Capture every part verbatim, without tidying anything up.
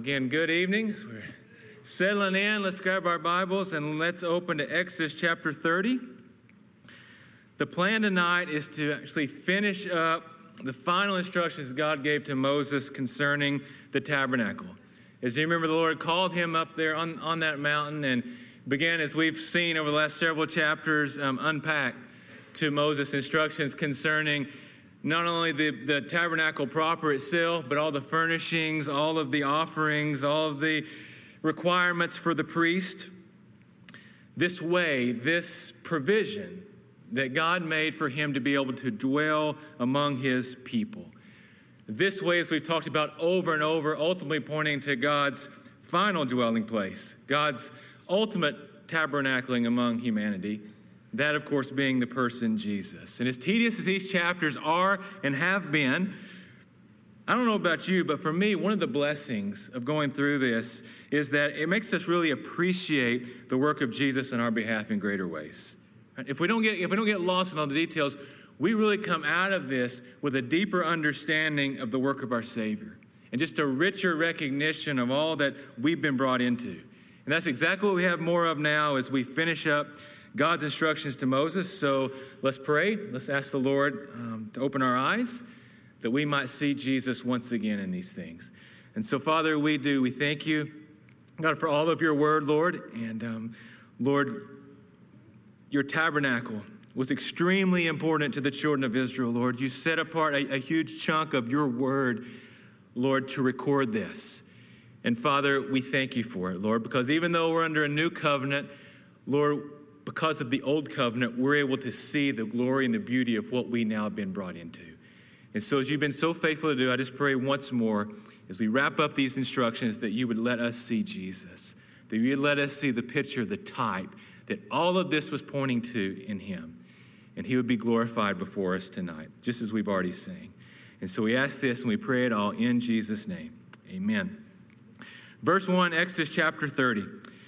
again, good evening. We're settling in. Let's grab our Bibles and let's open to Exodus chapter thirty. The plan tonight is to actually finish up the final instructions God gave to Moses concerning the tabernacle. As you remember, the Lord called him up there on, on that mountain and began, as we've seen over the last several chapters, um, unpack to Moses instructions concerning not only the, the tabernacle proper itself, but all the furnishings, all of the offerings, all of the requirements for the priest. This way, this provision that God made for him to be able to dwell among his people. This way, as we've talked about over and over, ultimately pointing to God's final dwelling place, God's ultimate tabernacling among humanity. That, of course, being the person Jesus. And as tedious as these chapters are and have been, I don't know about you, but for me, one of the blessings of going through this is that it makes us really appreciate the work of Jesus on our behalf in greater ways. If we don't get, if we don't get lost in all the details, we really come out of this with a deeper understanding of the work of our Savior and just a richer recognition of all that we've been brought into. And that's exactly what we have more of now as we finish up God's instructions to Moses. So let's pray. Let's ask the Lord um, to open our eyes that we might see Jesus once again in these things. And so, Father, we do. We thank you, God, for all of your word, Lord. And, um, Lord, your tabernacle was extremely important to the children of Israel, Lord. You set apart a, a huge chunk of your word, Lord, to record this. And, Father, we thank you for it, Lord, because even though we're under a new covenant, Lord, because of the old covenant, we're able to see the glory and the beauty of what we now have been brought into. And so as you've been so faithful to do, I just pray once more, as we wrap up these instructions, that you would let us see Jesus, that you would let us see the picture, the type, that all of this was pointing to in him. And he would be glorified before us tonight, just as we've already sang. And so we ask this and we pray it all in Jesus' name. Amen. Verse one, Exodus chapter thirty.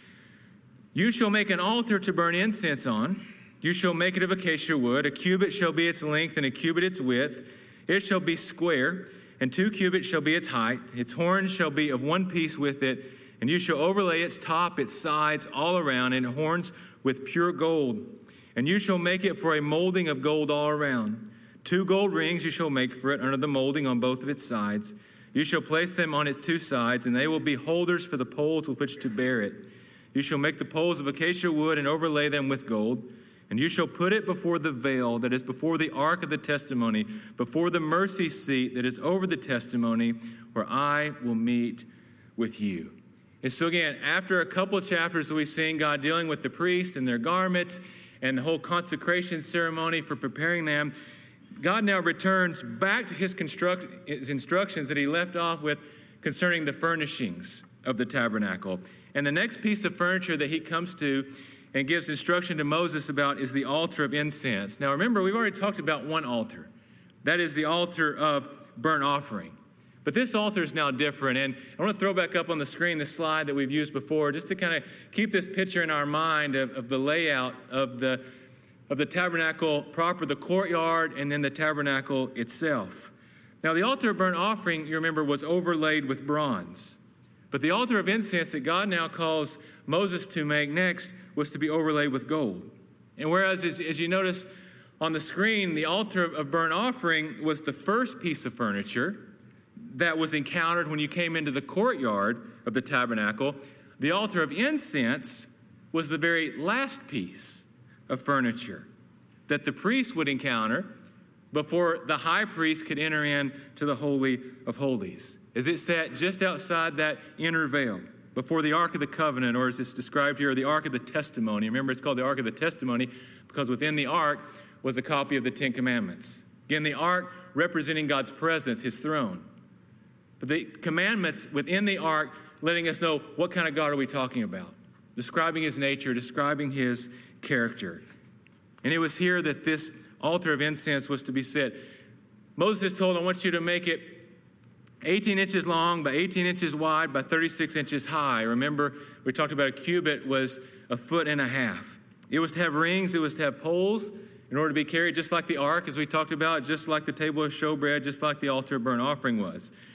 You shall make an altar to burn incense on. You shall make it of acacia wood. A cubit shall be its length, and a cubit its width. It shall be square, and two cubits shall be its height. Its horns shall be of one piece with it, and you shall overlay its top, its sides, all around, and horns with pure gold. And you shall make it for a molding of gold all around. Two gold rings you shall make for it under the molding on both of its sides. You shall place them on its two sides, and they will be holders for the poles with which to bear it. You shall make the poles of acacia wood and overlay them with gold. And you shall put it before the veil that is before the ark of the testimony, before the mercy seat that is over the testimony, where I will meet with you. And so again, after a couple of chapters, we've seen God dealing with the priests and their garments and the whole consecration ceremony for preparing them. God now returns back to his, construct, his instructions that he left off with concerning the furnishings of the tabernacle. And the next piece of furniture that he comes to and gives instruction to Moses about is the altar of incense. Now remember, we've already talked about one altar. That is the altar of burnt offering. But this altar is now different. And I want to throw back up on the screen the slide that we've used before, just to kind of keep this picture in our mind of, of the layout of the, of the tabernacle proper, the courtyard, and then the tabernacle itself. Now the altar of burnt offering, you remember, was overlaid with bronze. But the altar of incense that God now calls Moses to make next was to be overlaid with gold. And whereas, as, as you notice on the screen, the altar of burnt offering was the first piece of furniture that was encountered when you came into the courtyard of the tabernacle, the altar of incense was the very last piece of furniture that the priest would encounter before the high priest could enter into the Holy of Holies, as it sat just outside that inner veil, before the Ark of the Covenant, or as it's described here, the Ark of the Testimony. Remember, it's called the Ark of the Testimony because within the Ark was a copy of the Ten Commandments. Again, the Ark representing God's presence, his throne. But the commandments within the Ark letting us know what kind of God are we talking about, describing his nature, describing his character. And it was here that this altar of incense was to be set. Moses told, I want you to make it eighteen inches long by eighteen inches wide by thirty-six inches high. Remember, we talked about a cubit was a foot and a half. It was to have rings. It was to have poles in order to be carried, just like the ark, as we talked about, just like the table of showbread, just like the altar of burnt offering was.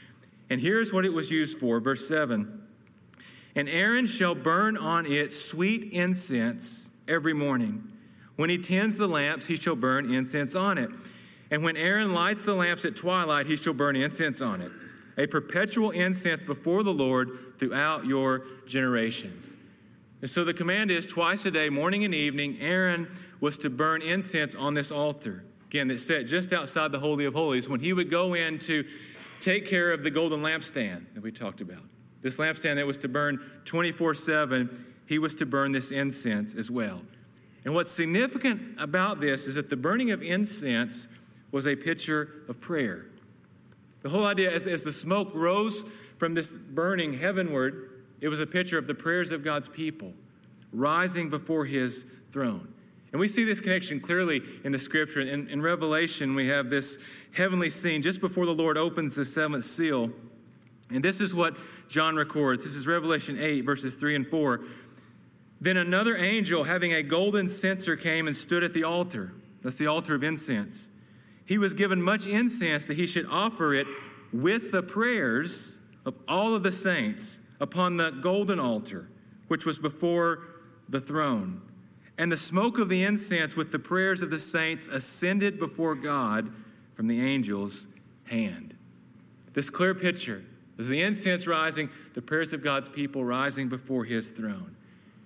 And here's what it was used for, verse seven. And Aaron shall burn on it sweet incense every morning. When he tends the lamps, he shall burn incense on it. And when Aaron lights the lamps at twilight, he shall burn incense on it. A perpetual incense before the Lord throughout your generations. And so the command is twice a day, morning and evening, Aaron was to burn incense on this altar. Again, it's set just outside the Holy of Holies when he would go in to take care of the golden lampstand that we talked about. This lampstand that was to burn twenty-four seven, he was to burn this incense as well. And what's significant about this is that the burning of incense was a picture of prayer. The whole idea, as, as the smoke rose from this burning heavenward, it was a picture of the prayers of God's people rising before his throne. And we see this connection clearly in the scripture. In, in Revelation, we have this heavenly scene just before the Lord opens the seventh seal. And this is what John records. This is Revelation eight, verses three and four. Then another angel, having a golden censer, came and stood at the altar. That's the altar of incense. He was given much incense that he should offer it with the prayers of all of the saints upon the golden altar, which was before the throne. And the smoke of the incense with the prayers of the saints ascended before God from the angel's hand. This clear picture is the incense rising, the prayers of God's people rising before his throne.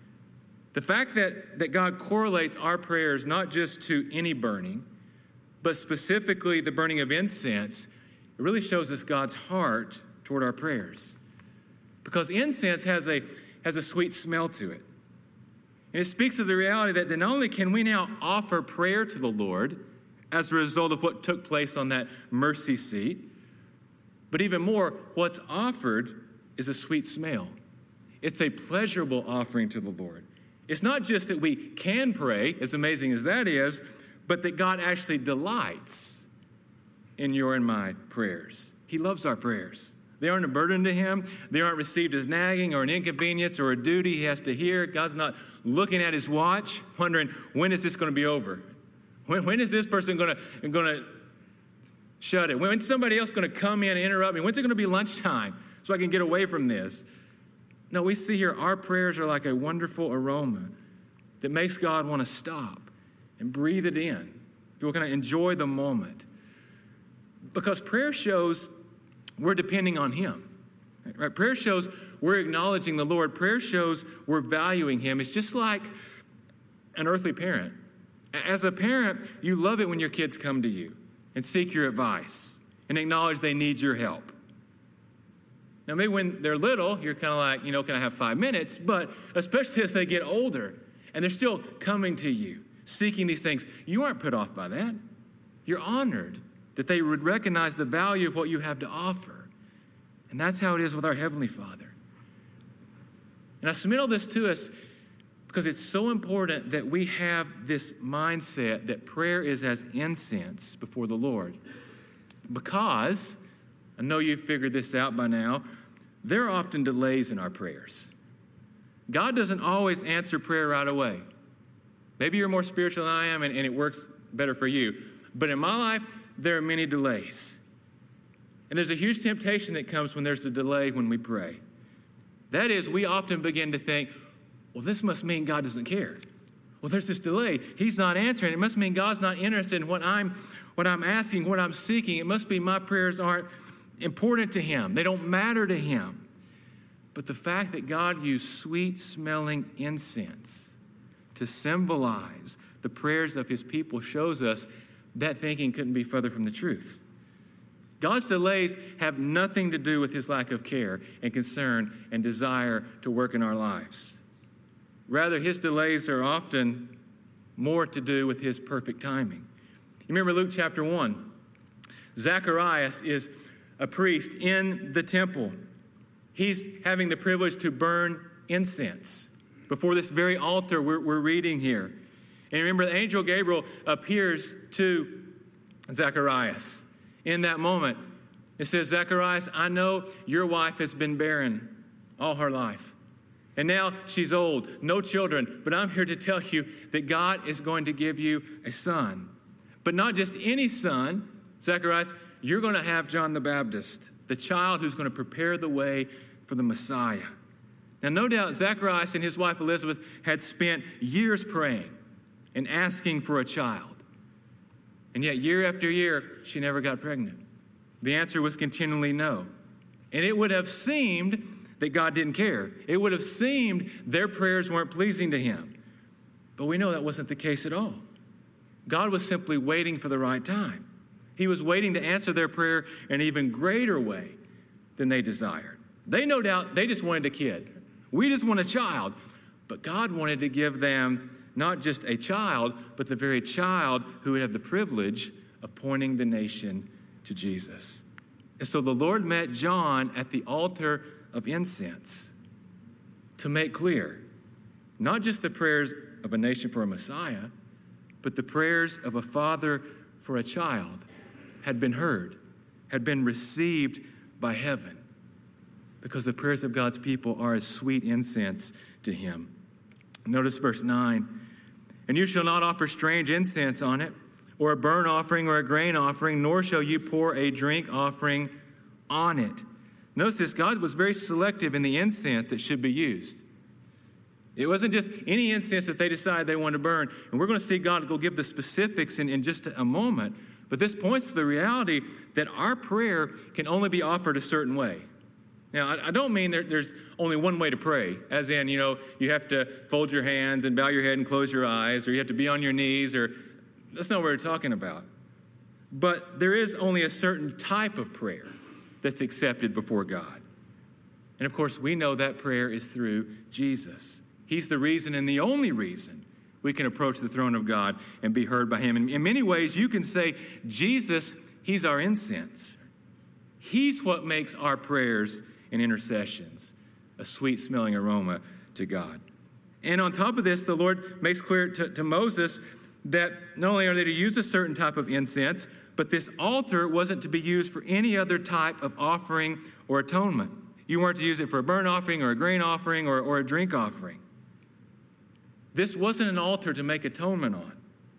The fact that, that God correlates our prayers not just to any burning, but specifically the burning of incense, it really shows us God's heart toward our prayers. Because incense has a, has a sweet smell to it. And it speaks of the reality that not only can we now offer prayer to the Lord as a result of what took place on that mercy seat, but even more, what's offered is a sweet smell. It's a pleasurable offering to the Lord. It's not just that we can pray, as amazing as that is, but that God actually delights in your and my prayers. He loves our prayers. They aren't a burden to him. They aren't received as nagging or an inconvenience or a duty he has to hear. God's not looking at his watch, wondering, when is this going to be over? When, when is this person going to, going to shut it? When's somebody else going to come in and interrupt me? When's it going to be lunchtime so I can get away from this? No, we see here our prayers are like a wonderful aroma that makes God want to stop and breathe it in. We're going to enjoy the moment. Because prayer shows we're depending on him. Right? Prayer shows we're acknowledging the Lord. Prayer shows we're valuing him. It's just like an earthly parent. As a parent, you love it when your kids come to you and seek your advice and acknowledge they need your help. Now, maybe when they're little, you're kind of like, you know, can I have five minutes? But especially as they get older and they're still coming to you, seeking these things, you aren't put off by that. You're honored that they would recognize the value of what you have to offer. And that's how it is with our Heavenly Father. And I submit all this to us because it's so important that we have this mindset that prayer is as incense before the Lord. Because, I know you've figured this out by now, there are often delays in our prayers. God doesn't always answer prayer right away. Maybe you're more spiritual than I am and, and it works better for you. But in my life, there are many delays. And there's a huge temptation that comes when there's a delay when we pray. That is, we often begin to think, well, this must mean God doesn't care. Well, there's this delay. He's not answering. It must mean God's not interested in what I'm, what I'm asking, what I'm seeking. It must be my prayers aren't important to him. They don't matter to him. But the fact that God used sweet-smelling incense to symbolize the prayers of his people shows us that thinking couldn't be further from the truth. God's delays have nothing to do with his lack of care and concern and desire to work in our lives. Rather, his delays are often more to do with his perfect timing. You remember Luke chapter one. Zacharias is a priest in the temple. He's having the privilege to burn incense before this very altar we're, we're reading here. And remember, the angel Gabriel appears to Zacharias. In that moment, it says, Zacharias, I know your wife has been barren all her life. And now she's old, no children. But I'm here to tell you that God is going to give you a son. But not just any son. Zacharias, you're going to have John the Baptist. the child who's going to prepare the way for the Messiah. Now, no doubt Zacharias and his wife Elizabeth had spent years praying and asking for a child. And yet, year after year, she never got pregnant. The answer was continually no. And it would have seemed that God didn't care. It would have seemed their prayers weren't pleasing to him. But we know that wasn't the case at all. God was simply waiting for the right time. He was waiting to answer their prayer in an even greater way than they desired. They, no doubt, they just wanted a kid. We just want a child. But God wanted to give them not just a child, but the very child who would have the privilege of pointing the nation to Jesus. And so the Lord met John at the altar of incense to make clear not just the prayers of a nation for a Messiah, but the prayers of a father for a child had been heard, had been received by heaven, because the prayers of God's people are as sweet incense to him. Notice verse nine. And you shall not offer strange incense on it, or a burnt offering or a grain offering, nor shall you pour a drink offering on it. Notice this, God was very selective in the incense that should be used. It wasn't just any incense that they decided they wanted to burn. And we're going to see God go give the specifics in, in just a moment. But this points to the reality that our prayer can only be offered a certain way. Now, I, I don't mean there, there's only one way to pray, as in, you know, you have to fold your hands and bow your head and close your eyes, or you have to be on your knees, or that's not what we're talking about. But there is only a certain type of prayer that's accepted before God. And of course, we know that prayer is through Jesus. He's the reason and the only reason we can approach the throne of God and be heard by him. And in many ways, you can say, Jesus, he's our incense. He's what makes our prayers and intercessions a sweet-smelling aroma to God. And on top of this, the Lord makes clear to, to Moses that not only are they to use a certain type of incense, but this altar wasn't to be used for any other type of offering or atonement. You weren't to use it for a burnt offering or a grain offering or, or a drink offering. This wasn't an altar to make atonement on.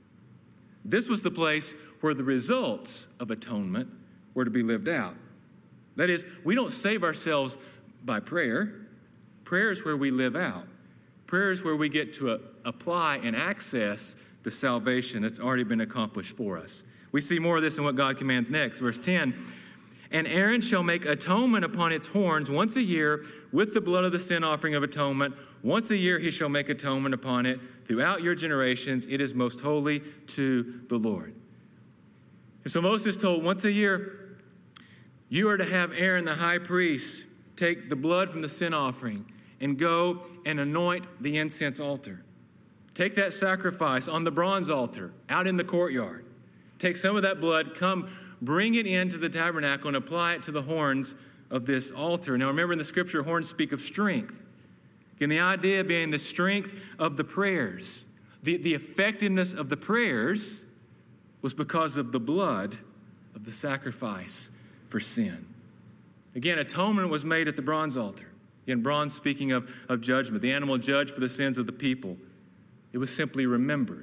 This was the place where the results of atonement were to be lived out. That is, we don't save ourselves by prayer. Prayer is where we live out. Prayer is where we get to uh, apply and access the salvation that's already been accomplished for us. We see more of this in what God commands next. Verse ten, and Aaron shall make atonement upon its horns once a year with the blood of the sin offering of atonement. Once a year he shall make atonement upon it. Throughout your generations, it is most holy to the Lord. And so Moses told, once a year, you are to have Aaron the high priest take the blood from the sin offering and go and anoint the incense altar. Take that sacrifice on the bronze altar out in the courtyard. Take some of that blood, come bring it into the tabernacle and apply it to the horns of this altar. Now remember, in the scripture, horns speak of strength. Again, the idea being the strength of the prayers. The, the effectiveness of the prayers was because of the blood of the sacrifice for sin. Again, atonement was made at the bronze altar. Again, bronze speaking of, of judgment, the animal judged for the sins of the people. It was simply remembered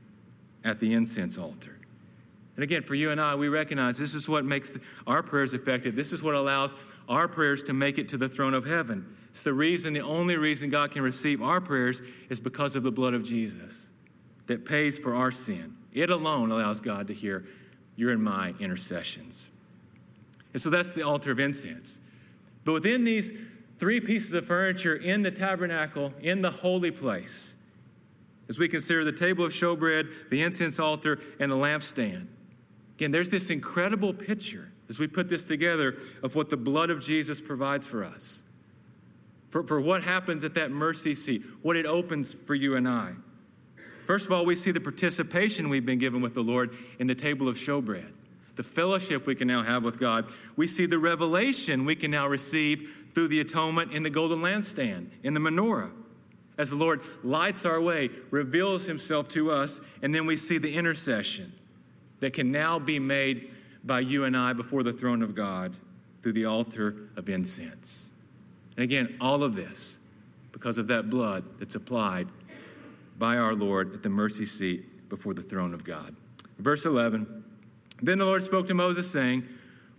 at the incense altar. And again, for you and I, we recognize this is what makes our prayers effective. This is what allows our prayers to make it to the throne of heaven. It's the reason, the only reason God can receive our prayers is because of the blood of Jesus that pays for our sin. It alone allows God to hear your and my intercessions. And so that's the altar of incense. But within these three pieces of furniture in the tabernacle, in the holy place, as we consider the table of showbread, the incense altar, and the lampstand, again, there's this incredible picture as we put this together of what the blood of Jesus provides for us. For, for what happens at that mercy seat, what it opens for you and I. First of all, we see the participation we've been given with the Lord in the table of showbread. The fellowship we can now have with God. We see the revelation we can now receive through the atonement in the golden lampstand, in the menorah. As the Lord lights our way, reveals himself to us, and then we see the intercession that can now be made by you and I before the throne of God through the altar of incense. And again, all of this because of that blood that's applied by our Lord at the mercy seat before the throne of God. Verse eleven, then the Lord spoke to Moses, saying,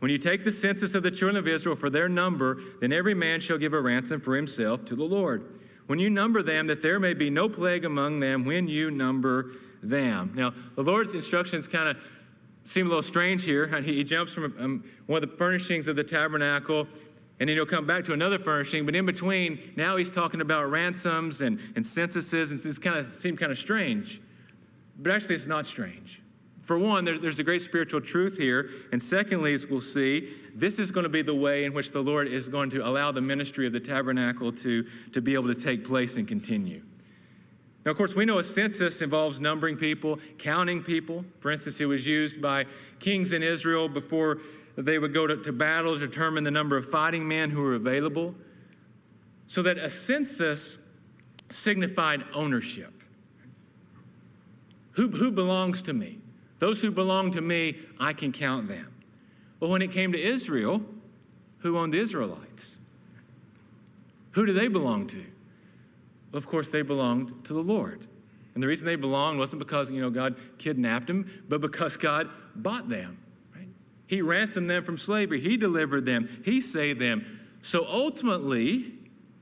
When you take the census of the children of Israel for their number, then every man shall give a ransom for himself to the Lord. When you number them, that there may be no plague among them when you number them. Now, the Lord's instructions kind of seem a little strange here. He jumps from um, one of the furnishings of the tabernacle, and then he'll come back to another furnishing. But in between, now he's talking about ransoms and, and censuses, and it's kind of seemed kind of strange. But actually, it's not strange. For one, there, there's a great spiritual truth here. And secondly, as we'll see, this is going to be the way in which the Lord is going to allow the ministry of the tabernacle to, to be able to take place and continue. Now, of course, we know a census involves numbering people, counting people. For instance, it was used by kings in Israel before they would go to, to battle to determine the number of fighting men who were available. So that a census signified ownership. Who, who belongs to me? Those who belong to me, I can count them. But when it came to Israel, who owned the Israelites? Who do they belong to? Well, of course, they belonged to the Lord. And the reason they belonged wasn't because, you know, God kidnapped them, but because God bought them. Right? He ransomed them from slavery. He delivered them. He saved them. So ultimately,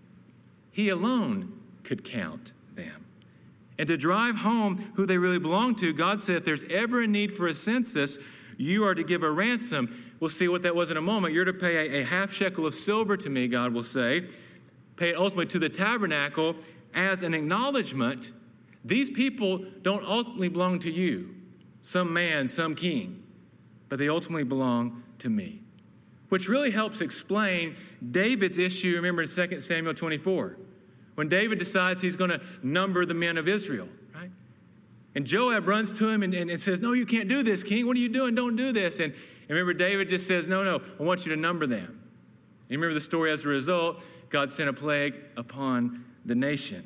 he alone could count them. And to drive home who they really belong to, God said, if there's ever a need for a census, you are to give a ransom. We'll see what that was in a moment. You're to pay a, a half shekel of silver to me, God will say. Pay it ultimately to the tabernacle as an acknowledgement. These people don't ultimately belong to you, some man, some king, but they ultimately belong to me. Which really helps explain David's issue, remember in Second Samuel twenty-four. When David decides he's going to number the men of Israel, right? And Joab runs to him and, and, and says, no, you can't do this, king. What are you doing? Don't do this. And, and remember, David just says, no, no, I want you to number them. And you remember the story as a result, God sent a plague upon the nation.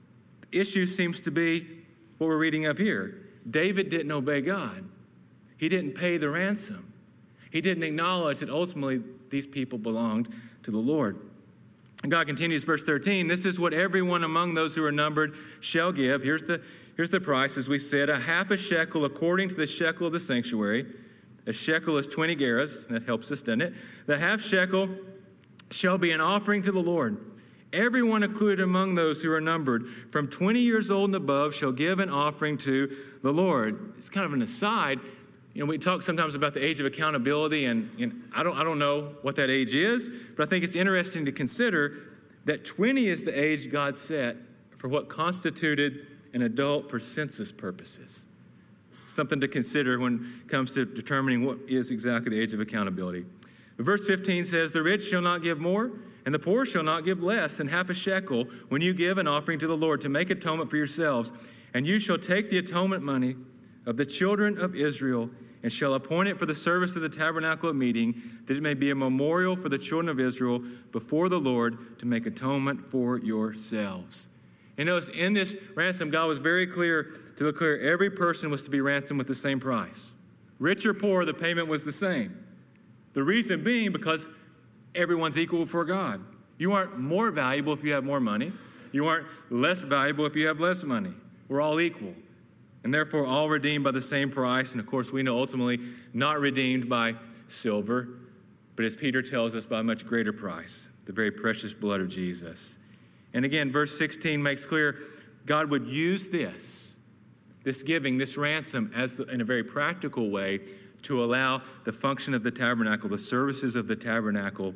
The issue seems to be what we're reading of here. David didn't obey God. He didn't pay the ransom. He didn't acknowledge that ultimately these people belonged to the Lord. And God continues, verse thirteen, this is what everyone among those who are numbered shall give. Here's the, here's the price, as we said, a half a shekel according to the shekel of the sanctuary. A shekel is twenty gerahs. That helps us, doesn't it? The half shekel shall be an offering to the Lord. Everyone included among those who are numbered from twenty years old and above shall give an offering to the Lord. It's kind of an aside. You know, we talk sometimes about the age of accountability, and, and I don't I don't know what that age is, but I think it's interesting to consider that twenty is the age God set for what constituted an adult for census purposes. Something to consider when it comes to determining what is exactly the age of accountability. Verse fifteen says, the rich shall not give more, and the poor shall not give less than half a shekel when you give an offering to the Lord to make atonement for yourselves. And you shall take the atonement money of the children of Israel and shall appoint it for the service of the tabernacle of meeting, that it may be a memorial for the children of Israel before the Lord to make atonement for yourselves. And notice, in this ransom, God was very clear to declare every person was to be ransomed with the same price. Rich or poor, the payment was the same. The reason being because everyone's equal before God. You aren't more valuable if you have more money. You aren't less valuable if you have less money. We're all equal. And therefore all redeemed by the same price. And of course we know ultimately not redeemed by silver, but as Peter tells us, by a much greater price, the very precious blood of Jesus. And again, verse sixteen makes clear God would use this, this giving, this ransom, as the, in a very practical way to allow the function of the tabernacle, the services of the tabernacle,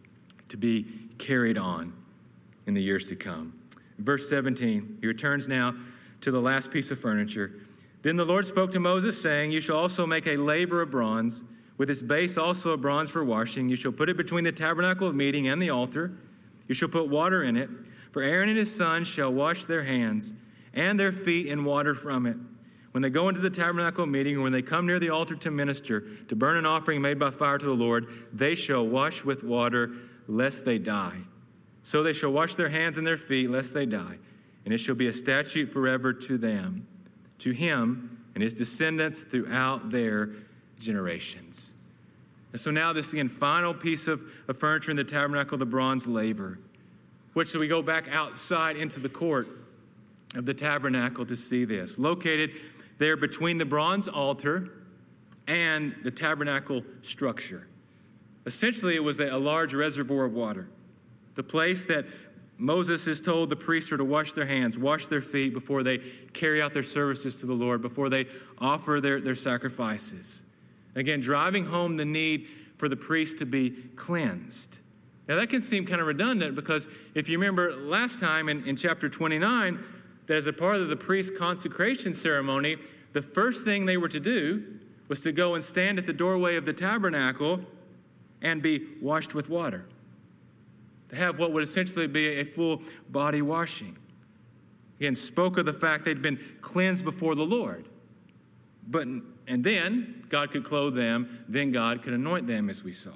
to be carried on in the years to come. Verse seventeen, he returns now to the last piece of furniture. Then the Lord spoke to Moses, saying, you shall also make a laver of bronze, with its base also of bronze for washing. You shall put it between the tabernacle of meeting and the altar. You shall put water in it. For Aaron and his sons shall wash their hands and their feet in water from it. When they go into the tabernacle of meeting, or when they come near the altar to minister, to burn an offering made by fire to the Lord, they shall wash with water, lest they die. So they shall wash their hands and their feet, lest they die. And it shall be a statute forever to them, to him and his descendants throughout their generations. And so now this, again, final piece of, of furniture in the tabernacle, the bronze laver, which we go back outside into the court of the tabernacle to see this. Located there between the bronze altar and the tabernacle structure. Essentially, it was a large reservoir of water, the place that Moses is told the priests are to wash their hands, wash their feet before they carry out their services to the Lord, before they offer their, their sacrifices. Again, driving home the need for the priest to be cleansed. Now, that can seem kind of redundant because if you remember last time in, in chapter twenty-nine, that as a part of the priest's consecration ceremony, the first thing they were to do was to go and stand at the doorway of the tabernacle and be washed with water. To have what would essentially be a full body washing. Again, spoke of the fact they'd been cleansed before the Lord. But, and then God could clothe them, then God could anoint them, as we saw.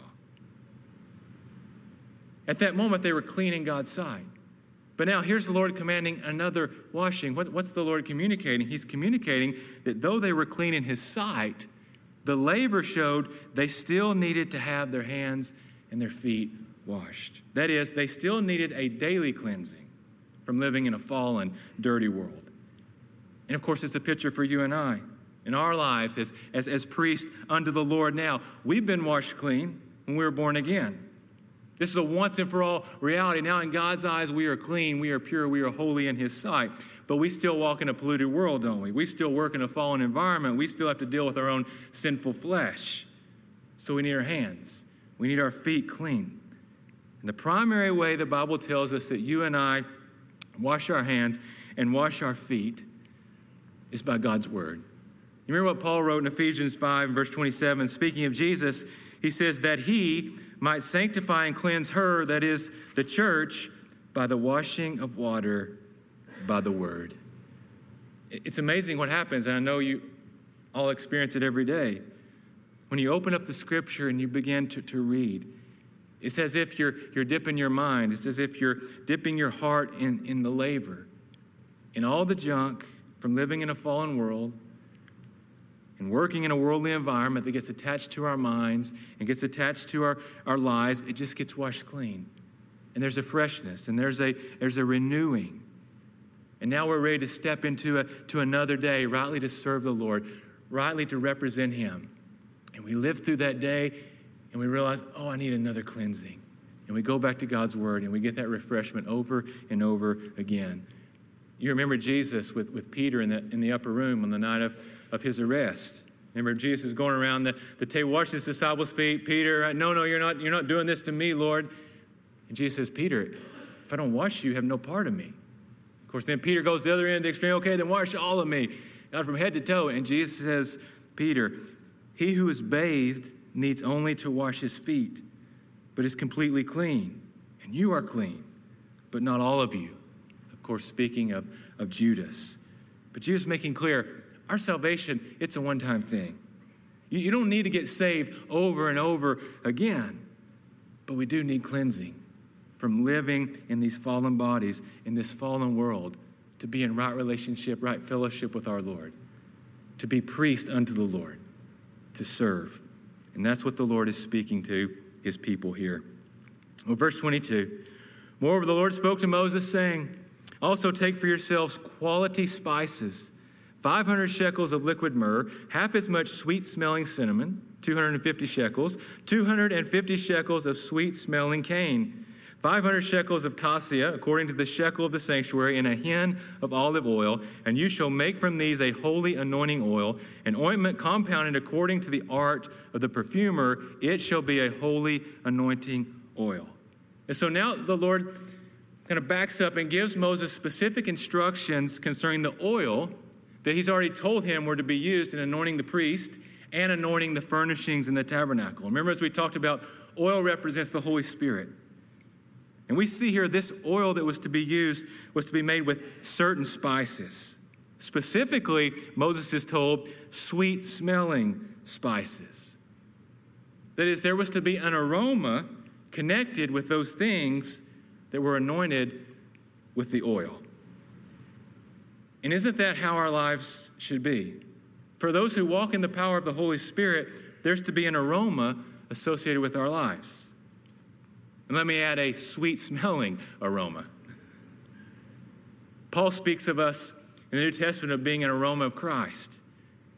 At that moment, they were clean in God's sight. But now here's the Lord commanding another washing. What, what's the Lord communicating? He's communicating that though they were clean in his sight, the laver showed they still needed to have their hands and their feet washed. That is, they still needed a daily cleansing from living in a fallen, dirty world. And of course, it's a picture for you and I in our lives as, as, as priests unto the Lord now. We've been washed clean when we were born again. This is a once and for all reality. Now in God's eyes, we are clean, we are pure, we are holy in his sight. But we still walk in a polluted world, don't we? We still work in a fallen environment. We still have to deal with our own sinful flesh. So we need our hands. We need our feet clean. And the primary way the Bible tells us that you and I wash our hands and wash our feet is by God's word. You remember what Paul wrote in Ephesians five, verse twenty-seven, speaking of Jesus, he says that he might sanctify and cleanse her, that is, the church, by the washing of water by the word. It's amazing what happens, and I know you all experience it every day. When you open up the scripture and you begin to, to read, it's as if you're, you're dipping your mind. It's as if you're dipping your heart in, in the laver, in all the junk from living in a fallen world and working in a worldly environment that gets attached to our minds and gets attached to our, our lives. It just gets washed clean. And there's a freshness and there's a, there's a renewing. And now we're ready to step into a, to another day, rightly to serve the Lord, rightly to represent him. And we live through that day and we realize, oh, I need another cleansing. And we go back to God's word and we get that refreshment over and over again. You remember Jesus with, with Peter in the, in the upper room on the night of, of his arrest. Remember Jesus is going around the, the table, washing his disciples' feet. Peter, no, no, you're not, you're not doing this to me, Lord. And Jesus says, Peter, if I don't wash you, you have no part of me. Of course, then Peter goes to the other end of the extreme. Okay, then wash all of me, God, from head to toe. And Jesus says, Peter, he who is bathed needs only to wash his feet, but is completely clean. And you are clean, but not all of you. Of course, speaking of, of Judas. But Jesus making clear, our salvation, it's a one-time thing. You, you don't need to get saved over and over again. But we do need cleansing from living in these fallen bodies, in this fallen world, to be in right relationship, right fellowship with our Lord, to be priest unto the Lord, to serve. And that's what the Lord is speaking to his people here. Well, verse twenty-two, moreover, the Lord spoke to Moses, saying, also take for yourselves quality spices, five hundred shekels of liquid myrrh, half as much sweet-smelling cinnamon, two hundred fifty shekels, two hundred fifty shekels of sweet-smelling cane, five hundred shekels of cassia, according to the shekel of the sanctuary, and a hin of olive oil. And you shall make from these a holy anointing oil, an ointment compounded according to the art of the perfumer. It shall be a holy anointing oil. And so now the Lord kind of backs up and gives Moses specific instructions concerning the oil that he's already told him were to be used in anointing the priest and anointing the furnishings in the tabernacle. Remember, as we talked about, oil represents the Holy Spirit. And we see here this oil that was to be used was to be made with certain spices. Specifically, Moses is told, sweet-smelling spices. That is, there was to be an aroma connected with those things that were anointed with the oil. And isn't that how our lives should be? For those who walk in the power of the Holy Spirit, there's to be an aroma associated with our lives. And let me add a sweet-smelling aroma. Paul speaks of us in the New Testament of being an aroma of Christ.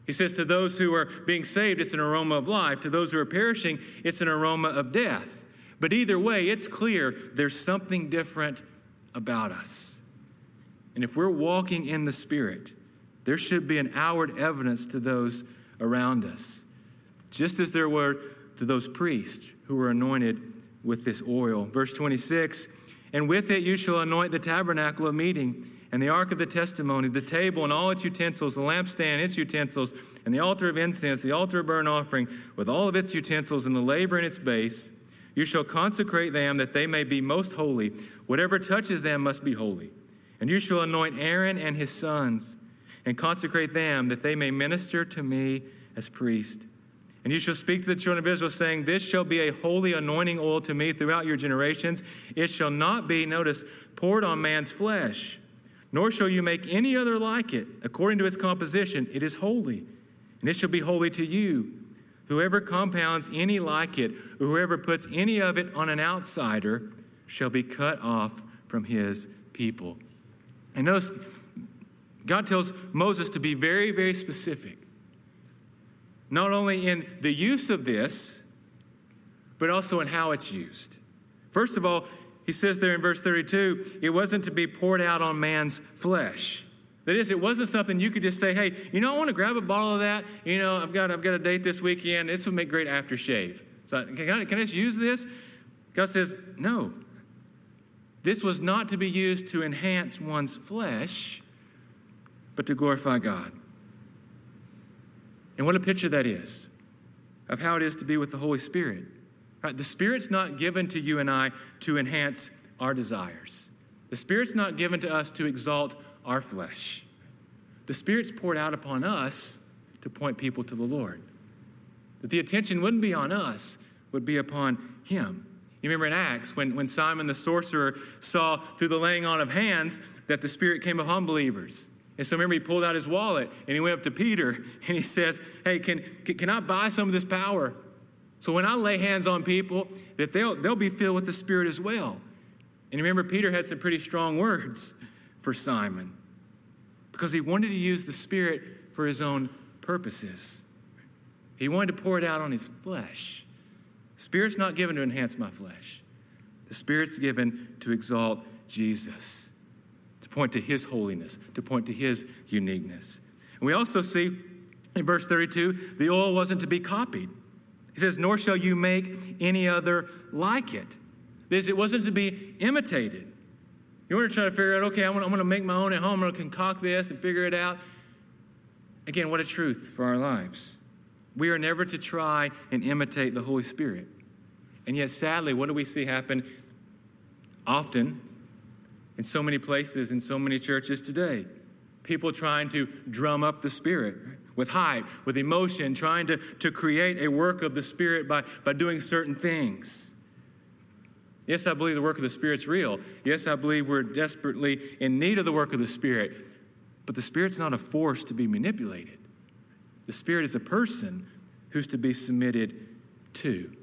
He says to those who are being saved, it's an aroma of life. To those who are perishing, it's an aroma of death. But either way, it's clear there's something different about us. And if we're walking in the Spirit, there should be an outward evidence to those around us, just as there were to those priests who were anointed with this oil. Verse twenty-six, and with it you shall anoint the tabernacle of meeting, and the ark of the testimony, the table and all its utensils, the lampstand, its utensils, and the altar of incense, the altar of burnt offering, with all of its utensils, and the laver in its base. You shall consecrate them that they may be most holy. Whatever touches them must be holy. And you shall anoint Aaron and his sons, and consecrate them that they may minister to me as priests. And you shall speak to the children of Israel, saying, this shall be a holy anointing oil to me throughout your generations. It shall not be, notice, poured on man's flesh, nor shall you make any other like it. According to its composition, it is holy, and it shall be holy to you. Whoever compounds any like it, or whoever puts any of it on an outsider, shall be cut off from his people. And notice, God tells Moses to be very, very specific. Not only in the use of this, but also in how it's used. First of all, he says there in verse thirty-two, it wasn't to be poured out on man's flesh. That is, it wasn't something you could just say, hey, you know, I want to grab a bottle of that. You know, I've got I've got a date this weekend. This would make great aftershave. So can I, can I just use this? God says, no. This was not to be used to enhance one's flesh, but to glorify God. And what a picture that is of how it is to be with the Holy Spirit. Right? The Spirit's not given to you and I to enhance our desires. The Spirit's not given to us to exalt our flesh. The Spirit's poured out upon us to point people to the Lord. That the attention wouldn't be on us, would be upon Him. You remember in Acts when, when Simon the sorcerer saw through the laying on of hands that the Spirit came upon believers. And so remember, he pulled out his wallet and he went up to Peter and he says, hey, can, can, can I buy some of this power? So when I lay hands on people, that they'll, they'll be filled with the Spirit as well. And remember, Peter had some pretty strong words for Simon because he wanted to use the Spirit for his own purposes. He wanted to pour it out on his flesh. The Spirit's not given to enhance my flesh. The Spirit's given to exalt Jesus, to point to His holiness, to point to His uniqueness. And we also see in verse thirty-two, the oil wasn't to be copied. He says, nor shall you make any other like it. This, it wasn't to be imitated. You want to try to figure out, okay, I'm going to make my own at home. I'm going to concoct this and figure it out. Again, what a truth for our lives. We are never to try and imitate the Holy Spirit. And yet, sadly, what do we see happen often in so many places, in so many churches today? People trying to drum up the Spirit with hype, with emotion, trying to, to create a work of the Spirit by, by doing certain things. Yes, I believe the work of the Spirit's real. Yes, I believe we're desperately in need of the work of the Spirit. But the Spirit's not a force to be manipulated. The Spirit is a person who's to be submitted to.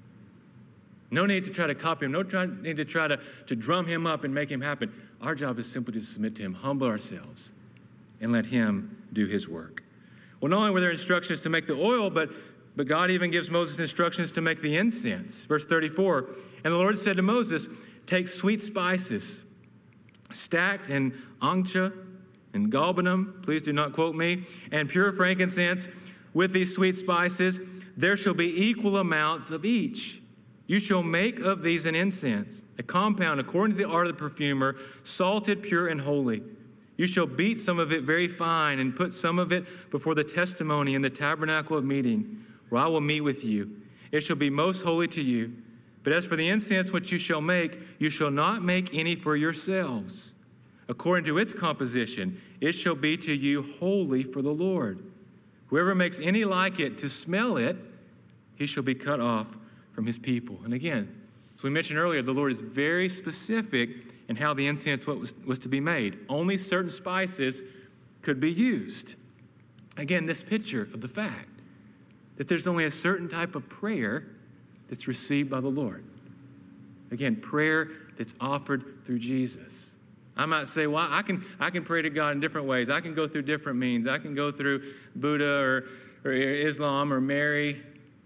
No need to try to copy him. No try, need to try to, to drum him up and make him happen. Our job is simply to submit to him, humble ourselves, and let him do his work. Well, not only were there instructions to make the oil, but, but God even gives Moses instructions to make the incense. Verse thirty-four, and the Lord said to Moses, take sweet spices, stacked in onycha and galbanum, please do not quote me, and pure frankincense with these sweet spices. There shall be equal amounts of each. You shall make of these an incense, a compound according to the art of the perfumer, salted, pure, and holy. You shall beat some of it very fine and put some of it before the testimony in the tabernacle of meeting, where I will meet with you. It shall be most holy to you. But as for the incense which you shall make, you shall not make any for yourselves. According to its composition, it shall be to you holy for the Lord. Whoever makes any like it to smell it, he shall be cut off from his people. And again, as we mentioned earlier, the Lord is very specific in how the incense was, was to be made. Only certain spices could be used. Again, this picture of the fact that there's only a certain type of prayer that's received by the Lord. Again, prayer that's offered through Jesus. I might say, well, I can I can pray to God in different ways. I can go through different means. I can go through Buddha or, or Islam or Mary.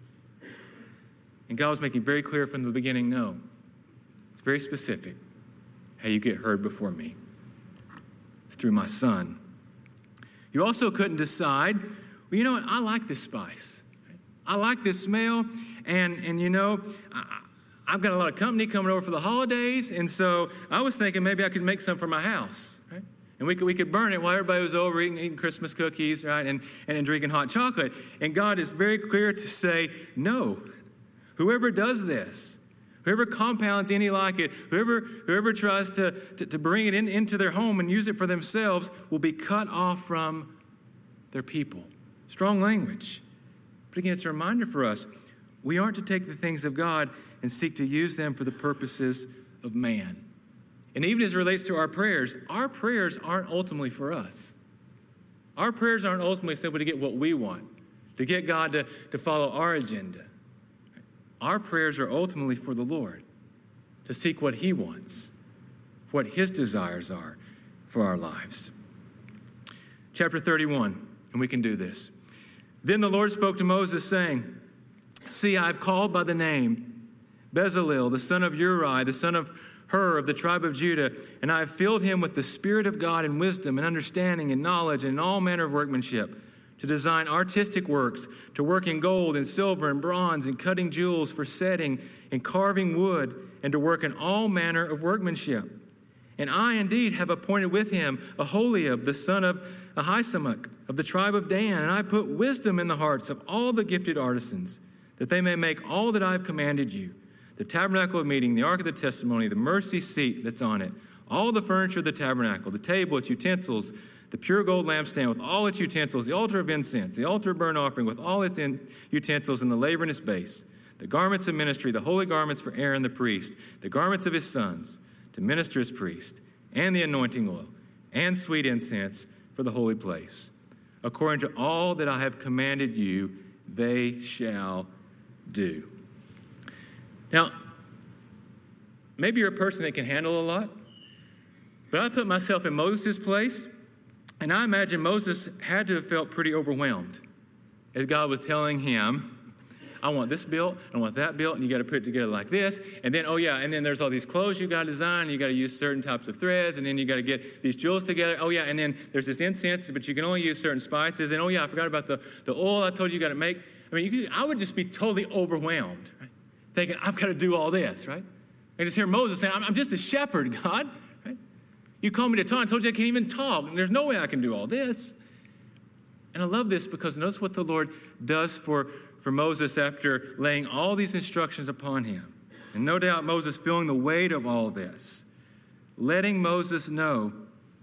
And God was making very clear from the beginning, no. It's very specific how you get heard before me. It's through my Son. You also couldn't decide, well, you know what, I like this spice. I like this smell, and, and you know, I, I've got a lot of company coming over for the holidays, and so I was thinking maybe I could make some for my house, right? And we could we could burn it while everybody was over eating, eating Christmas cookies, right, and, and drinking hot chocolate. And God is very clear to say, no. Whoever does this, whoever compounds any like it, whoever whoever tries to, to, to bring it in, into their home and use it for themselves will be cut off from their people. Strong language. But again, it's a reminder for us, we aren't to take the things of God and seek to use them for the purposes of man. And even as it relates to our prayers, our prayers aren't ultimately for us. Our prayers aren't ultimately simply to get what we want, to get God to, to follow our agenda. Our prayers are ultimately for the Lord, to seek what he wants, what his desires are for our lives. Chapter thirty-one, and we can do this. Then the Lord spoke to Moses, saying, see, I have called by the name Bezalel, the son of Uri, the son of Hur of the tribe of Judah, and I have filled him with the Spirit of God and wisdom and understanding and knowledge and all manner of workmanship, to design artistic works, to work in gold and silver and bronze and cutting jewels for setting and carving wood, and to work in all manner of workmanship. And I indeed have appointed with him Aholiab, the son of Ahisamach of the tribe of Dan, and I put wisdom in the hearts of all the gifted artisans, that they may make all that I have commanded you. The tabernacle of meeting, the ark of the testimony, the mercy seat that's on it, all the furniture of the tabernacle, the table, its utensils, the pure gold lampstand with all its utensils, the altar of incense, the altar of burnt offering with all its in- utensils, and the laver in its base, the garments of ministry, the holy garments for Aaron the priest, the garments of his sons to minister as priest, and the anointing oil, and sweet incense for the holy place. According to all that I have commanded you, they shall do. Now, maybe you're a person that can handle a lot, but I put myself in Moses' place, and I imagine Moses had to have felt pretty overwhelmed as God was telling him, I want this built, I want that built, and you got to put it together like this. And then, oh yeah, and then there's all these clothes you got to design, and you got to use certain types of threads, and then you got to get these jewels together. Oh yeah, and then there's this incense, but you can only use certain spices. And oh yeah, I forgot about the, the oil I told you you got to make. I mean, you could, I would just be totally overwhelmed, right? Thinking, I've got to do all this, right? I just hear Moses saying, I'm, I'm just a shepherd, God, right? You called me to talk. I told you I can't even talk. And there's no way I can do all this. And I love this because notice what the Lord does for, for Moses after laying all these instructions upon him. And no doubt Moses feeling the weight of all this, letting Moses know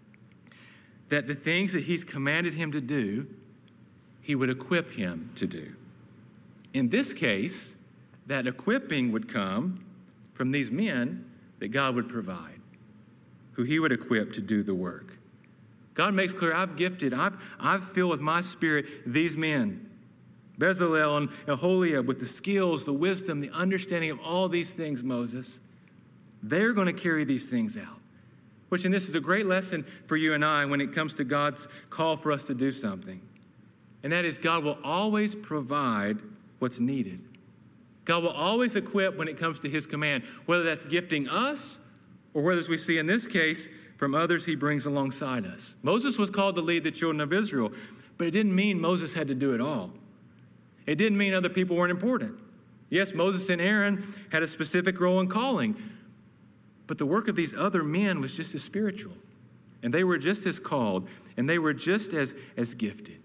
that the things that he's commanded him to do, he would equip him to do. In this case, that equipping would come from these men that God would provide, who he would equip to do the work. God makes clear, I've gifted, I've, I've filled with my spirit these men, Bezalel and Aholiab, with the skills, the wisdom, the understanding of all these things, Moses. They're going to carry these things out. Which, and this is a great lesson for you and I when it comes to God's call for us to do something. And that is, God will always provide what's needed. God will always equip when it comes to his command, whether that's gifting us or whether, as we see in this case, from others he brings alongside us. Moses was called to lead the children of Israel, but it didn't mean Moses had to do it all. It didn't mean other people weren't important. Yes, Moses and Aaron had a specific role and calling, but the work of these other men was just as spiritual, and they were just as called, and they were just as, as gifted.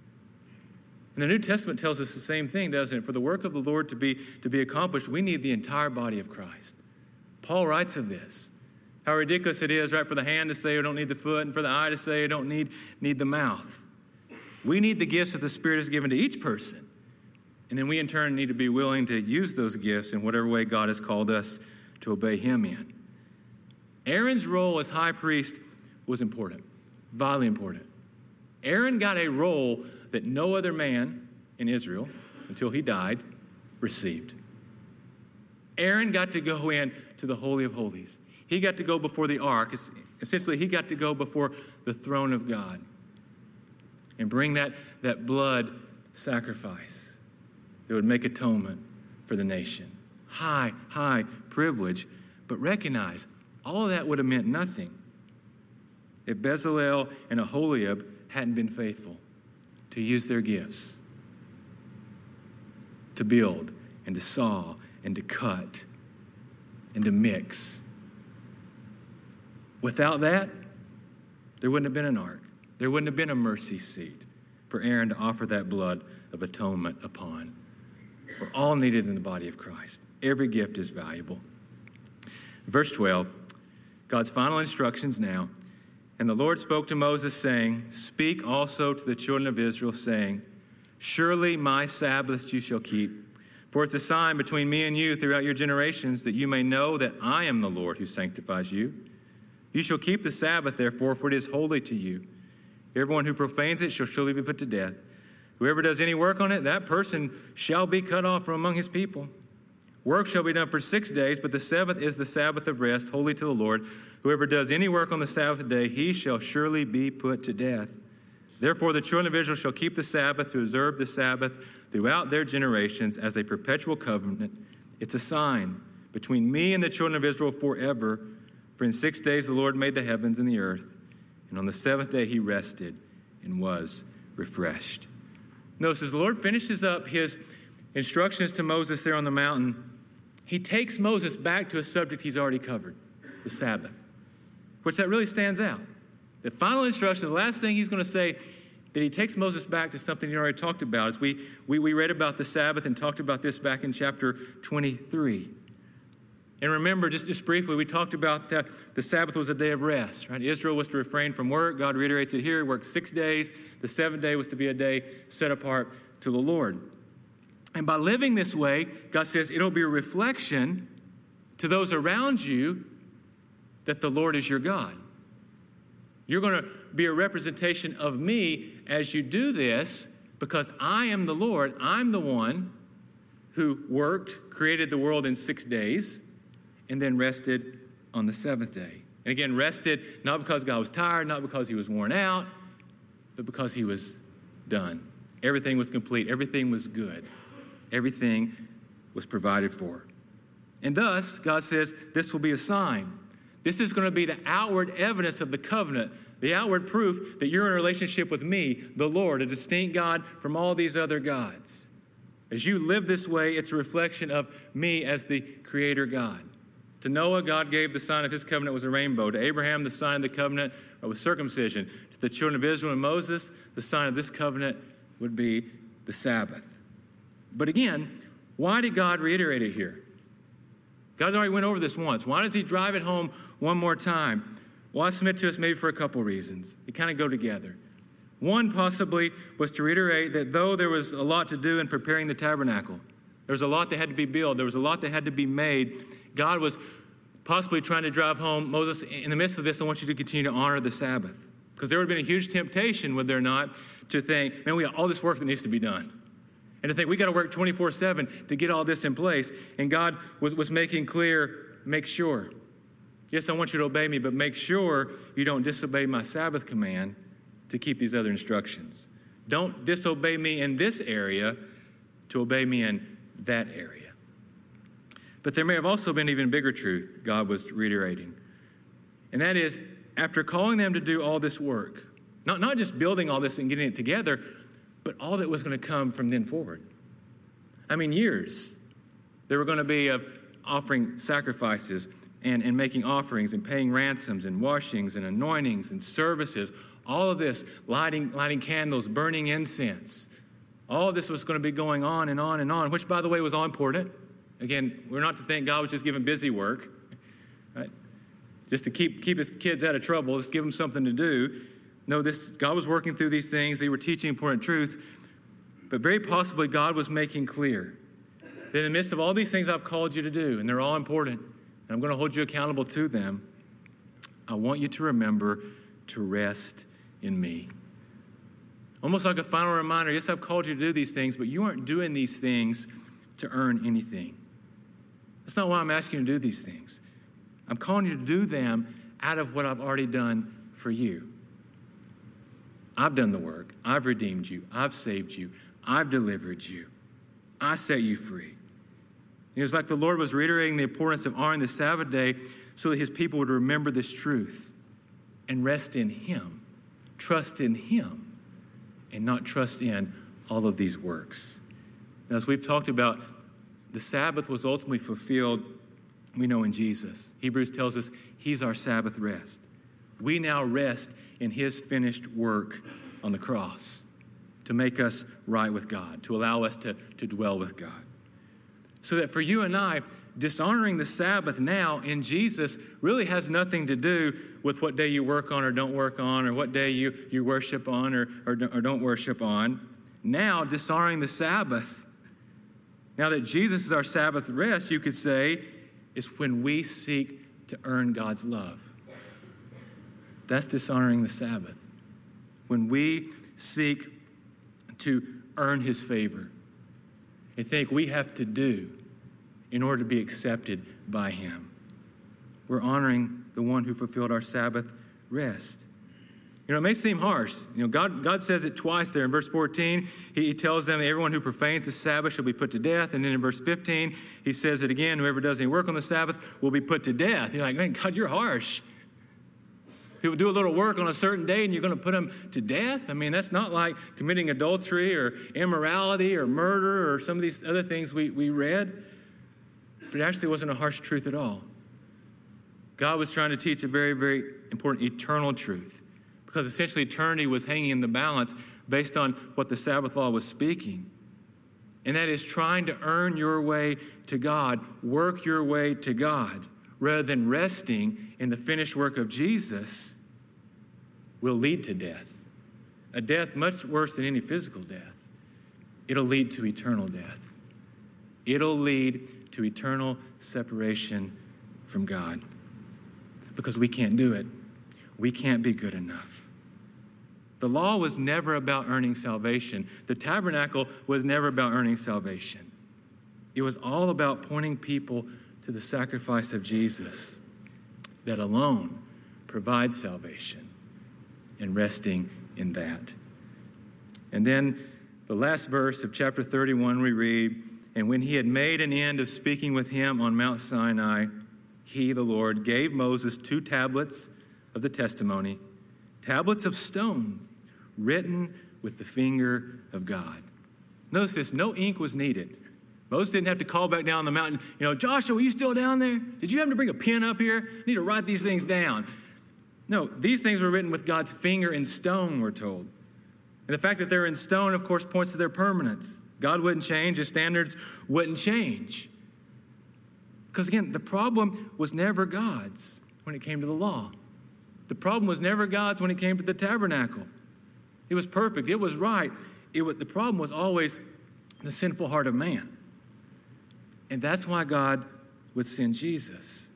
And the New Testament tells us the same thing, doesn't it? For the work of the Lord to be, to be accomplished, we need the entire body of Christ. Paul writes of this, how ridiculous it is, right, for the hand to say, I don't need the foot, and for the eye to say, I don't need, need the mouth. We need the gifts that the Spirit has given to each person. And then we, in turn, need to be willing to use those gifts in whatever way God has called us to obey him in. Aaron's role as high priest was important, vitally important. Aaron got a role that no other man in Israel, until he died, received. Aaron got to go in to the Holy of Holies. He got to go before the ark. Essentially, he got to go before the throne of God and bring that, that blood sacrifice that would make atonement for the nation. High, high privilege, but recognize all of that would have meant nothing if Bezalel and Aholiab hadn't been faithful to use their gifts to build and to saw and to cut and to mix. Without that, there wouldn't have been an ark. There wouldn't have been a mercy seat for Aaron to offer that blood of atonement upon. We're all needed in the body of Christ. Every gift is valuable. Verse twelve, God's final instructions now. And the Lord spoke to Moses, saying, speak also to the children of Israel, saying, surely my Sabbaths you shall keep, for it's a sign between me and you throughout your generations, that you may know that I am the Lord who sanctifies you. You shall keep the Sabbath, therefore, for it is holy to you. Everyone who profanes it shall surely be put to death. Whoever does any work on it, that person shall be cut off from among his people. Work shall be done for six days, but the seventh is the Sabbath of rest, holy to the Lord. Whoever does any work on the Sabbath day, he shall surely be put to death. Therefore the children of Israel shall keep the Sabbath, to observe the Sabbath throughout their generations as a perpetual covenant. It's a sign between me and the children of Israel forever. For in six days the Lord made the heavens and the earth, and on the seventh day he rested and was refreshed. Notice as the Lord finishes up his instructions to Moses there on the mountain, he takes Moses back to a subject he's already covered, the Sabbath, which that really stands out. The final instruction, the last thing he's going to say, that he takes Moses back to something he already talked about. As we, we, we read about the Sabbath and talked about this back in chapter twenty-three. And remember, just, just briefly, we talked about that the Sabbath was a day of rest, right? Israel was to refrain from work. God reiterates it here. He worked six days. The seventh day was to be a day set apart to the Lord. And by living this way, God says it'll be a reflection to those around you that the Lord is your God. You're going to be a representation of me as you do this, because I am the Lord. I'm the one who worked, created the world in six days, and then rested on the seventh day. And again, rested not because God was tired, not because he was worn out, but because he was done. Everything was complete. Everything was good. Everything was provided for. And thus, God says, this will be a sign. This is going to be the outward evidence of the covenant, the outward proof that you're in a relationship with me, the Lord, a distinct God from all these other gods. As you live this way, it's a reflection of me as the Creator God. To Noah, God gave the sign of his covenant was a rainbow. To Abraham, the sign of the covenant was circumcision. To the children of Israel and Moses, the sign of this covenant would be the Sabbath. But again, why did God reiterate it here? God already went over this once. Why does he drive it home one more time? Well, I submit to us maybe for a couple reasons. They kind of go together. One possibly was to reiterate that though there was a lot to do in preparing the tabernacle, there was a lot that had to be built, there was a lot that had to be made, God was possibly trying to drive home, Moses, in the midst of this, I want you to continue to honor the Sabbath. Because there would have been a huge temptation, would there not, to think, man, we got all this work that needs to be done. And to think, we got to work twenty-four seven to get all this in place. And God was, was making clear, make sure. Yes, I want you to obey me, but make sure you don't disobey my Sabbath command to keep these other instructions. Don't disobey me in this area to obey me in that area. But there may have also been even bigger truth God was reiterating. And that is, after calling them to do all this work, not, not just building all this and getting it together, but all that was going to come from then forward. I mean, years. There were going to be of offering sacrifices and, and making offerings and paying ransoms and washings and anointings and services. All of this, lighting, lighting candles, burning incense. All of this was going to be going on and on and on, which, by the way, was all important. Again, we're not to think God was just giving busy work, right? Just to keep, keep his kids out of trouble, just give them something to do. No, this God was working through these things. They were teaching important truth. But very possibly God was making clear that in the midst of all these things I've called you to do, and they're all important, and I'm going to hold you accountable to them, I want you to remember to rest in me. Almost like a final reminder, yes, I've called you to do these things, but you aren't doing these things to earn anything. That's not why I'm asking you to do these things. I'm calling you to do them out of what I've already done for you. I've done the work. I've redeemed you. I've saved you. I've delivered you. I set you free. It was like the Lord was reiterating the importance of honoring the Sabbath day so that his people would remember this truth and rest in him, trust in him, and not trust in all of these works. Now, as we've talked about, the Sabbath was ultimately fulfilled, we know, in Jesus. Hebrews tells us he's our Sabbath rest. We now rest in his finished work on the cross to make us right with God, to allow us to, to dwell with God. So that for you and I, dishonoring the Sabbath now in Jesus really has nothing to do with what day you work on or don't work on, or what day you, you worship on or, or, or don't worship on. Now, dishonoring the Sabbath, now that Jesus is our Sabbath rest, you could say, is when we seek to earn God's love. That's dishonoring the Sabbath. When we seek to earn his favor and think we have to do in order to be accepted by him. We're honoring the one who fulfilled our Sabbath rest. You know, it may seem harsh. You know, God, God says it twice there. In verse fourteen, he, he tells them everyone who profanes the Sabbath shall be put to death. And then in verse fifteen, he says it again, whoever does any work on the Sabbath will be put to death. You're like, man, God, you're harsh. People do a little work on a certain day and you're going to put them to death? I mean, that's not like committing adultery or immorality or murder or some of these other things we, we read. But it actually wasn't a harsh truth at all. God was trying to teach a very, very important eternal truth, because essentially eternity was hanging in the balance based on what the Sabbath law was speaking. And that is trying to earn your way to God, work your way to God, rather than resting in the finished work of Jesus, will lead to death. A death much worse than any physical death. It'll lead to eternal death. It'll lead to eternal separation from God. Because we can't do it. We can't be good enough. The law was never about earning salvation. The tabernacle was never about earning salvation. It was all about pointing people to the sacrifice of Jesus that alone provides salvation, and resting in that. And then the last verse of chapter thirty-one, we read, and when he had made an end of speaking with him on Mount Sinai, he, the Lord, gave Moses two tablets of the testimony, tablets of stone, written with the finger of God. Notice this, no ink was needed. Moses didn't have to call back down the mountain, you know, Joshua, are you still down there? Did you have to bring a pen up here? I need to write these things down. No, these things were written with God's finger in stone, we're told. And the fact that they're in stone, of course, points to their permanence. God wouldn't change, his standards wouldn't change. Because again, the problem was never God's when it came to the law. The problem was never God's when it came to the tabernacle. It was perfect, it was right. It was, the problem was always the sinful heart of man. And that's why God would send Jesus.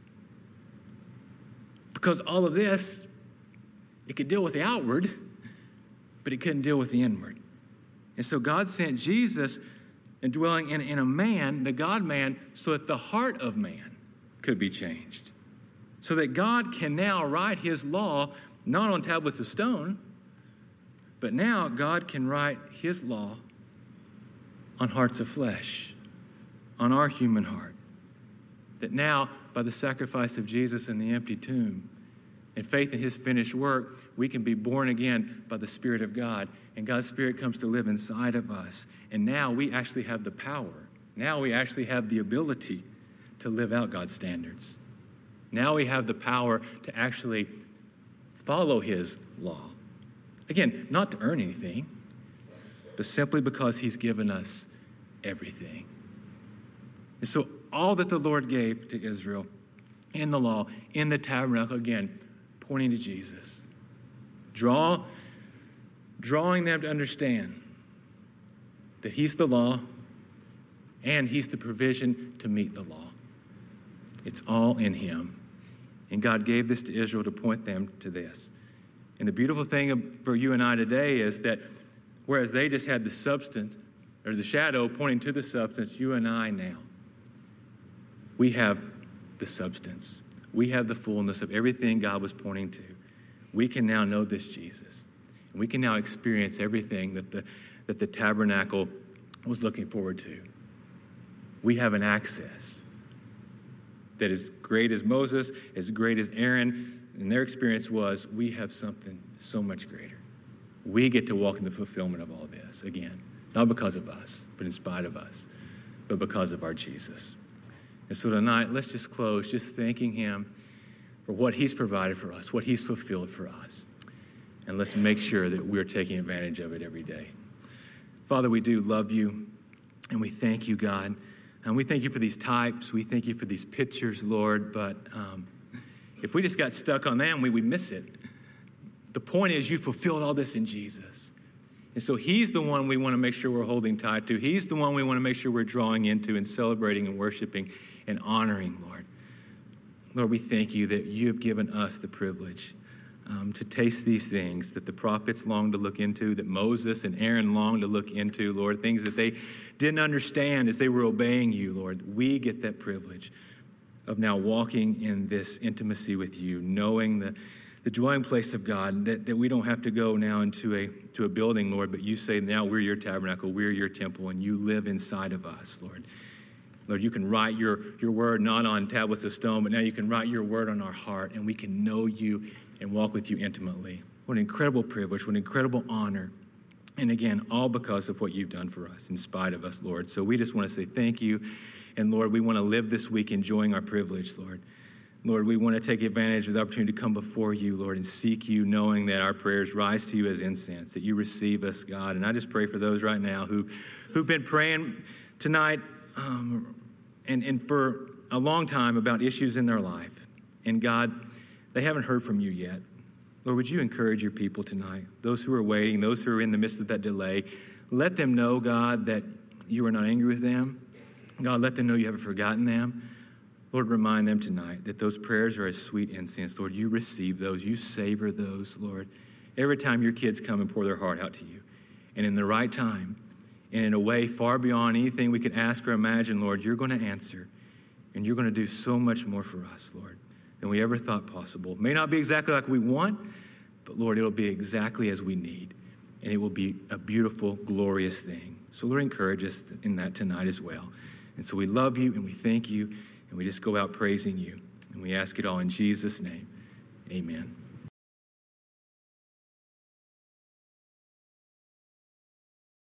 Because all of this, it could deal with the outward, but it couldn't deal with the inward. And so God sent Jesus indwelling in, in a man, the God-man, so that the heart of man could be changed. So that God can now write his law, not on tablets of stone, but now God can write his law on hearts of flesh, on our human heart. That now, by the sacrifice of Jesus in the empty tomb and faith in his finished work, we can be born again by the Spirit of God. And God's Spirit comes to live inside of us. And now we actually have the power. Now we actually have the ability to live out God's standards. Now we have the power to actually follow his law. Again, not to earn anything, but simply because he's given us everything. And so all that the Lord gave to Israel in the law, in the tabernacle, again, pointing to Jesus. Draw, drawing them to understand that he's the law and he's the provision to meet the law. It's all in him. And God gave this to Israel to point them to this. And the beautiful thing for you and I today is that whereas they just had the substance or the shadow pointing to the substance, you and I now, we have the substance. We have the fullness of everything God was pointing to. We can now know this Jesus. And we can now experience everything that the, that the tabernacle was looking forward to. We have an access that is great as Moses, as great as Aaron, and their experience was, we have something so much greater. We get to walk in the fulfillment of all this, again, not because of us, but in spite of us, but because of our Jesus. And so tonight, let's just close just thanking him for what he's provided for us, what he's fulfilled for us. And let's make sure that we're taking advantage of it every day. Father, we do love you, and we thank you, God. And we thank you for these types. We thank you for these pictures, Lord. But um, if we just got stuck on them, we would miss it. The point is you fulfilled all this in Jesus. And so he's the one we want to make sure we're holding tight to. He's the one we want to make sure we're drawing into and celebrating and worshiping and honoring, Lord. Lord, we thank you that you have given us the privilege um, to taste these things that the prophets longed to look into, that Moses and Aaron longed to look into, Lord, things that they didn't understand as they were obeying you, Lord. We get that privilege of now walking in this intimacy with you, knowing the, the dwelling place of God, that, that we don't have to go now into a, to a building, Lord, but you say now we're your tabernacle, we're your temple, and you live inside of us, Lord. Lord, you can write your, your word not on tablets of stone, but now you can write your word on our heart, and we can know you and walk with you intimately. What an incredible privilege, what an incredible honor. And again, all because of what you've done for us, in spite of us, Lord. So we just want to say thank you. And Lord, we want to live this week enjoying our privilege, Lord. Lord, we want to take advantage of the opportunity to come before you, Lord, and seek you, knowing that our prayers rise to you as incense, that you receive us, God. And I just pray for those right now who, who've been praying tonight um, and, and for a long time about issues in their life. And God, they haven't heard from you yet. Lord, would you encourage your people tonight, those who are waiting, those who are in the midst of that delay. Let them know, God, that you are not angry with them. God, let them know you haven't forgotten them. Lord, remind them tonight that those prayers are as sweet incense. Lord, you receive those. You savor those, Lord, every time your kids come and pour their heart out to you. And in the right time, and in a way far beyond anything we could ask or imagine, Lord, you're going to answer. And you're going to do so much more for us, Lord, than we ever thought possible. It may not be exactly like we want, but Lord, it'll be exactly as we need. And it will be a beautiful, glorious thing. So Lord, encourage us in that tonight as well. And so we love you and we thank you and we just go out praising you. And we ask it all in Jesus' name. Amen.